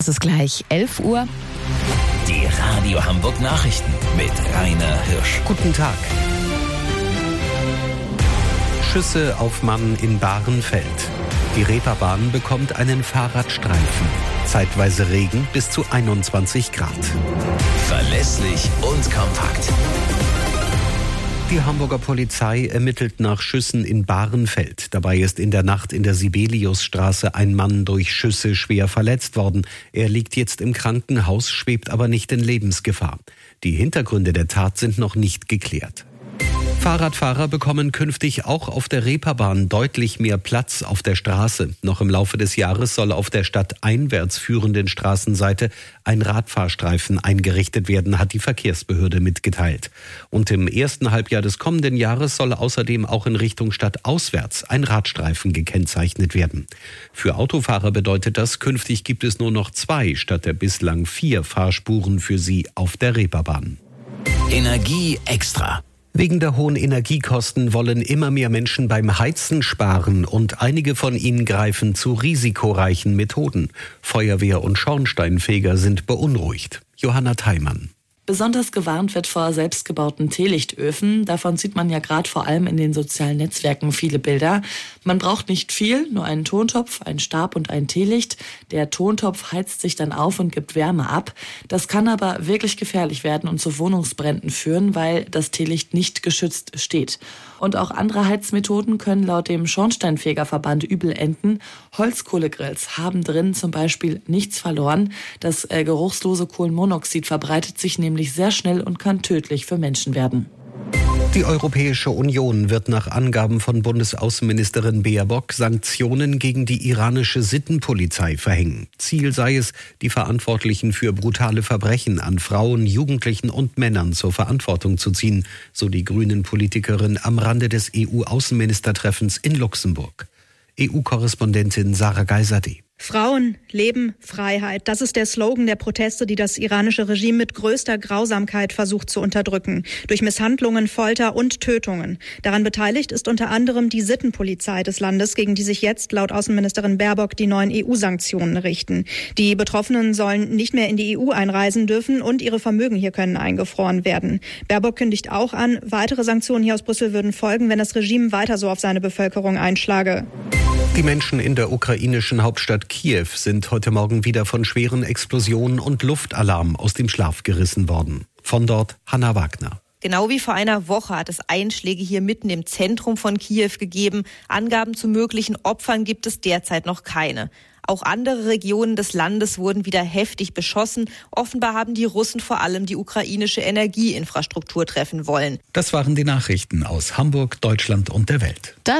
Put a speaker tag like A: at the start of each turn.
A: ist gleich 11 Uhr.
B: Die Radio Hamburg Nachrichten mit Rainer Hirsch.
C: Guten Tag. Schüsse auf Mann in Bahrenfeld. Die Reeperbahn bekommt einen Fahrradstreifen. Zeitweise Regen bis zu 21 Grad.
B: Verlässlich und kompakt.
C: Die Hamburger Polizei ermittelt nach Schüssen in Bahrenfeld. Dabei ist in der Nacht in der Sibeliusstraße ein Mann durch Schüsse schwer verletzt worden. Er liegt jetzt im Krankenhaus, schwebt aber nicht in Lebensgefahr. Die Hintergründe der Tat sind noch nicht geklärt. Fahrradfahrer bekommen künftig auch auf der Reeperbahn deutlich mehr Platz auf der Straße. Noch im Laufe des Jahres soll auf der stadteinwärts führenden Straßenseite ein Radfahrstreifen eingerichtet werden, hat die Verkehrsbehörde mitgeteilt. Und im ersten Halbjahr des kommenden Jahres soll außerdem auch in Richtung stadtauswärts ein Radstreifen gekennzeichnet werden. Für Autofahrer bedeutet das, künftig gibt es nur noch 2 statt der bislang 4 Fahrspuren für sie auf der Reeperbahn.
B: Energie extra.
C: Wegen der hohen Energiekosten wollen immer mehr Menschen beim Heizen sparen und einige von ihnen greifen zu risikoreichen Methoden. Feuerwehr und Schornsteinfeger sind beunruhigt. Johanna Theimann.
D: Besonders gewarnt wird vor selbstgebauten Teelichtöfen. Davon sieht man ja gerade vor allem in den sozialen Netzwerken viele Bilder. Man braucht nicht viel, nur einen Tontopf, einen Stab und ein Teelicht. Der Tontopf heizt sich dann auf und gibt Wärme ab. Das kann aber wirklich gefährlich werden und zu Wohnungsbränden führen, weil das Teelicht nicht geschützt steht. Und auch andere Heizmethoden können laut dem Schornsteinfegerverband übel enden. Holzkohlegrills haben drin zum Beispiel nichts verloren. Das geruchslose Kohlenmonoxid verbreitet sich nämlich sehr schnell und kann tödlich für Menschen werden.
C: Die Europäische Union wird nach Angaben von Bundesaußenministerin Baerbock Sanktionen gegen die iranische Sittenpolizei verhängen. Ziel sei es, die Verantwortlichen für brutale Verbrechen an Frauen, Jugendlichen und Männern zur Verantwortung zu ziehen, so die Grünen-Politikerin am Rande des EU-Außenministertreffens in Luxemburg. EU-Korrespondentin Sarah Geiserde.
E: Frauen, Leben, Freiheit. Das ist der Slogan der Proteste, die das iranische Regime mit größter Grausamkeit versucht zu unterdrücken. Durch Misshandlungen, Folter und Tötungen. Daran beteiligt ist unter anderem die Sittenpolizei des Landes, gegen die sich jetzt laut Außenministerin Baerbock die neuen EU-Sanktionen richten. Die Betroffenen sollen nicht mehr in die EU einreisen dürfen und ihre Vermögen hier können eingefroren werden. Baerbock kündigt auch an, weitere Sanktionen hier aus Brüssel würden folgen, wenn das Regime weiter so auf seine Bevölkerung einschlage.
C: Die Menschen in der ukrainischen Hauptstadt Kiew sind heute Morgen wieder von schweren Explosionen und Luftalarm aus dem Schlaf gerissen worden. Von dort Hanna Wagner.
F: Genau wie vor einer Woche hat es Einschläge hier mitten im Zentrum von Kiew gegeben. Angaben zu möglichen Opfern gibt es derzeit noch keine. Auch andere Regionen des Landes wurden wieder heftig beschossen. Offenbar haben die Russen vor allem die ukrainische Energieinfrastruktur treffen wollen.
B: Das waren die Nachrichten aus Hamburg, Deutschland und der Welt.